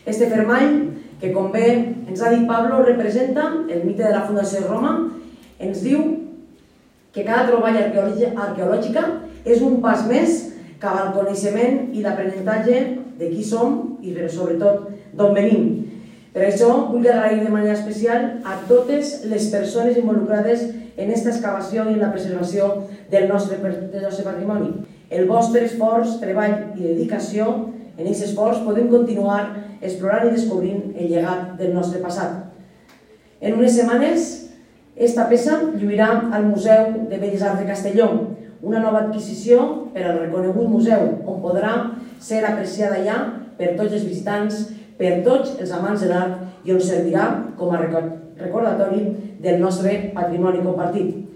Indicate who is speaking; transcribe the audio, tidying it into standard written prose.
Speaker 1: Este fermall, que com bé ens ha dit Pablo, representa el mite de la Fundació de Roma, ens diu que cada troballa arqueològica és un pas més cap al coneixement i l'aprenentatge de qui som i sobretot d'on venim. Per això vull agrair de manera especial a totes les persones involucrades en aquesta excavació i en la preservació del nostre patrimoni. El vostre esforç, treball i dedicació, en aquest esforç podem continuar explorant i descobrint el llegat del nostre passat. En unes setmanes, esta peça lluirà al Museu de Belles Arts de Castelló, una nova adquisició per al reconegut museu, on podrà ser apreciada ja per tots els visitants, per tots els amants de l'art i on servirà com a recordatori del nostre patrimoni compartit.